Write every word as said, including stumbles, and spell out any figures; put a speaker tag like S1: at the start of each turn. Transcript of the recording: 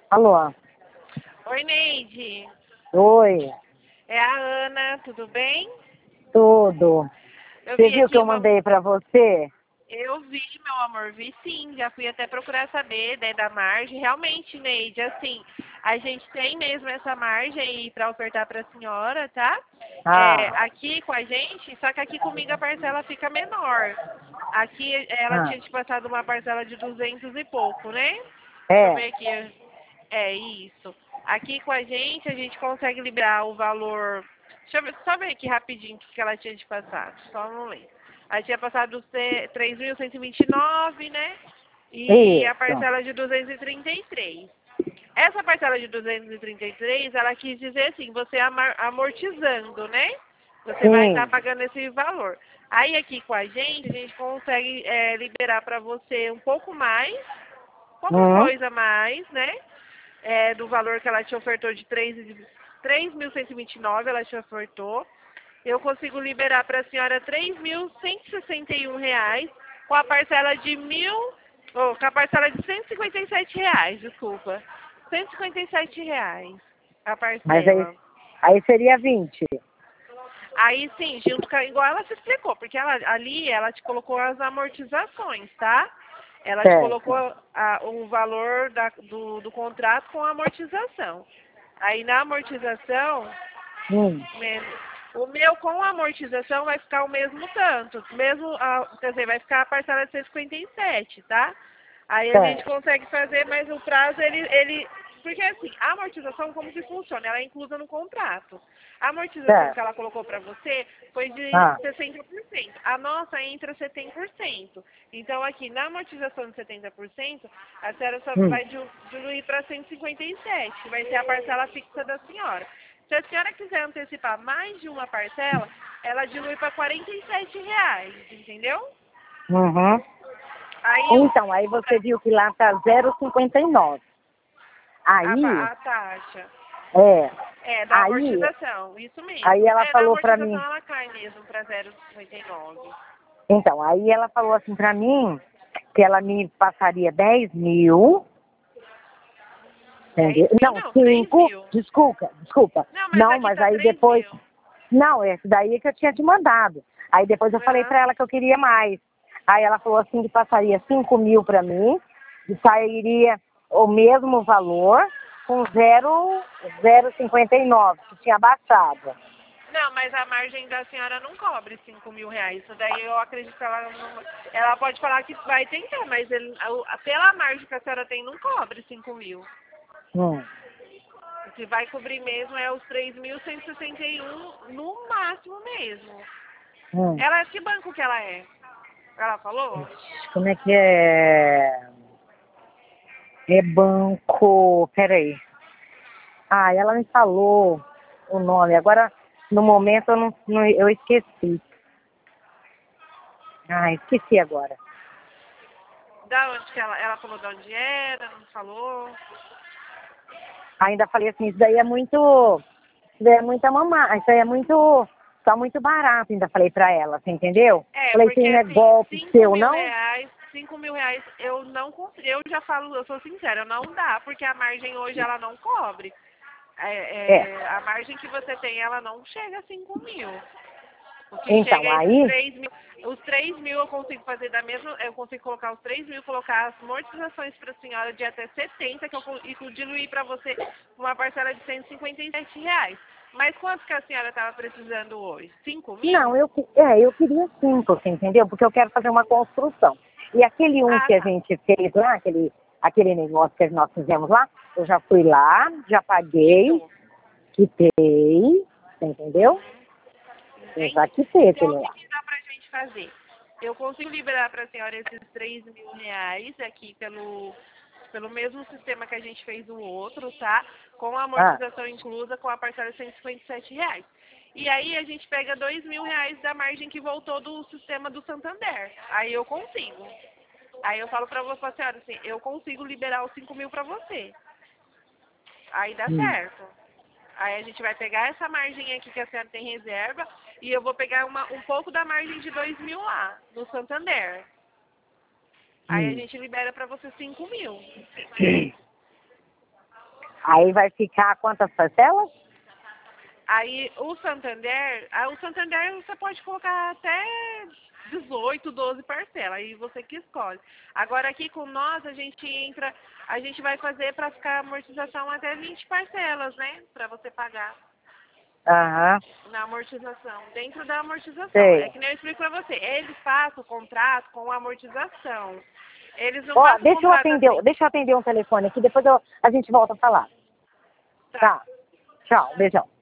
S1: Alô?
S2: Oi, Neide.
S1: Oi,
S2: É a Ana, tudo bem?
S1: tudo.
S2: Eu
S1: Você
S2: vi
S1: viu que
S2: aqui
S1: eu
S2: uma.
S1: mandei pra você?
S2: Eu vi, meu amor, vi sim. Já fui até procurar saber, né, da margem. Realmente, Neide, assim, a gente tem mesmo essa margem aí para ofertar para a senhora, tá? É,
S1: Ah,
S2: aqui com a gente, só que aqui comigo a parcela fica menor. Aqui ela
S1: ah,
S2: tinha te passado uma parcela de duzentos e pouco, né? Deixa eu
S1: é.
S2: ver aqui. É isso. Aqui com a gente, a gente consegue liberar o valor. Deixa eu ver, só ver aqui rapidinho o que que ela tinha te passado. Só não lembro. Ela tinha passado três mil cento e vinte e nove, né? E a
S1: Isso.
S2: parcela de duzentos e trinta e três. Essa parcela de duzentos e trinta e três, ela quis dizer assim, você amar- amortizando, né? Você vai estar
S1: Sim.
S2: pagando esse valor. Aí aqui com a gente, a gente consegue é, liberar para você um pouco mais, pouca
S1: Hum,
S2: coisa a mais, né? É, do valor que ela te ofertou de três mil cento e vinte e nove, ela te ofertou. Eu consigo liberar para a senhora três mil cento e sessenta e um reais com a parcela de mil, oh, com a parcela de cento e cinquenta e sete reais, desculpa. cento e cinquenta e sete reais a
S1: mas aí,
S2: parcela.
S1: aí seria vinte.
S2: Aí sim, junto com, a- igual ela te explicou, porque ela, ali ela te colocou as amortizações, tá? Ela te colocou
S1: Certo.
S2: a, o valor da, do, do contrato com a amortização. Aí na amortização,
S1: Hum,
S2: né, o meu com a amortização vai ficar o mesmo tanto, mesmo, a, quer dizer, vai ficar a parcela de cento e cinquenta e sete, tá? Aí a gente
S1: certo.
S2: consegue fazer, mas o prazo ele, ele, porque assim, a amortização como que funciona? Ela é inclusa no contrato. A amortização que
S1: Certo.
S2: ela colocou para você foi de
S1: Ah,
S2: sessenta por cento. A nossa entra setenta por cento. Então aqui na amortização de setenta por cento, a senhora só
S1: hum.
S2: vai dilu- diluir para cento e cinquenta e sete, que vai ser a parcela fixa da senhora. Se a senhora quiser antecipar mais de uma parcela, ela dilui para quarenta e sete reais, entendeu?
S1: Uhum.
S2: Aí o,
S1: Então, aí você viu que lá tá zero vírgula cinquenta e nove.
S2: a,
S1: Aí,
S2: pa- a taxa
S1: é.
S2: é da
S1: Aí,
S2: amortização, isso
S1: aí
S2: mesmo.
S1: ela
S2: É, na
S1: falou pra
S2: amortização
S1: mim.
S2: ela cai mesmo para zero vírgula cinquenta e nove.
S1: Então, aí ela falou assim pra mim que ela me passaria dez mil. Entendeu?
S2: dez mil
S1: Não,
S2: não, três
S1: cinco.
S2: mil.
S1: Desculpa, desculpa.
S2: Não, mas
S1: Não,
S2: aqui
S1: mas
S2: tá
S1: aí
S2: três
S1: depois.
S2: mil.
S1: Não, esse daí que eu tinha te mandado. Aí depois eu falei
S2: Aham.
S1: pra ela que eu queria mais. Aí ela falou assim que passaria cinco mil pra mim e sairia o mesmo valor com zero vírgula cinquenta e nove, que tinha baixado.
S2: Não, mas a margem da senhora não cobre cinco mil reais. Isso daí eu acredito que ela não. Ela pode falar que vai tentar, mas ele, a- pela margem que a senhora tem, não cobre cinco mil.
S1: Hum,
S2: O que vai cobrir mesmo é os três mil cento e sessenta e um no máximo mesmo.
S1: hum.
S2: Ela, que banco que ela é? Ela falou?
S1: Como é que é? É banco. Peraí. Ah, ela me falou o nome. Agora, no momento, eu, não, não- eu esqueci. Ah, esqueci agora.
S2: Da onde que ela, ela falou de onde era, não falou?
S1: Ainda falei assim, isso daí é muito. Isso daí é muita mamar. Isso daí é muito. Tá muito barato, ainda falei pra ela, você entendeu?
S2: É,
S1: Falei, isso aí
S2: porque
S1: não é
S2: assim,
S1: golpe
S2: cinco
S1: seu,
S2: mil
S1: não?
S2: reais, cinco mil reais eu não consigo, eu já falo, eu sou sincera, não dá, porque a margem hoje ela não cobre.
S1: É.
S2: É, é, a margem que você tem, ela não chega a cinco mil. O que chega
S1: Então,
S2: é esses
S1: aí.
S2: três mil. Os três mil eu consigo fazer da mesma. Eu consigo colocar os três mil, colocar as amortizações para a senhora de até setenta, que eu con- e diluir para você uma parcela de cento e cinquenta e sete reais. Mas quanto que a senhora estava precisando hoje? Cinco mil?
S1: Não, eu, que- é, eu queria cinco, você entendeu? Porque eu quero fazer uma construção. E aquele um
S2: Ah,
S1: que a
S2: tá.
S1: gente fez lá, aquele, aquele negócio que nós fizemos lá, eu já fui lá, já paguei,
S2: Quitou.
S1: quitei, você entendeu?
S2: Uhum.
S1: Eu já
S2: Entendi.
S1: quitei
S2: Então,
S1: aquele
S2: o que,
S1: lá.
S2: que dá pra gente fazer? Eu consigo liberar para a senhora esses três mil reais aqui pelo, pelo mesmo sistema que a gente fez o outro, tá? Com a
S1: Ah,
S2: amortização inclusa, com a parcela de cento e cinquenta e sete reais. E aí a gente pega dois mil reais da margem que voltou do sistema do Santander. Aí eu consigo. Aí eu falo pra você, pra senhora, assim, eu consigo liberar os cinco mil pra você. Aí dá
S1: hum,
S2: certo. Aí a gente vai pegar essa margem aqui que a senhora tem reserva e eu vou pegar uma, um pouco da margem de dois mil lá, no Santander. Aí a
S1: hum.
S2: gente libera pra você cinco mil.
S1: Aí vai ficar quantas parcelas?
S2: Aí o Santander, ah, o Santander você pode colocar até dezoito, doze parcelas, aí você que escolhe. Agora aqui com nós a gente entra, a gente vai fazer para ficar amortização até vinte parcelas, né? Para você pagar
S1: Aham,
S2: na amortização, dentro da amortização.
S1: sei.
S2: É que nem eu explico para você, eles passam o contrato com a amortização. Eles não
S1: Ó,
S2: passam o
S1: deixa eu
S2: contrato
S1: atender,
S2: assim.
S1: deixa eu atender um telefone aqui, depois eu- a gente volta a falar.
S2: Tá.
S1: Tá. Tchau, beijão.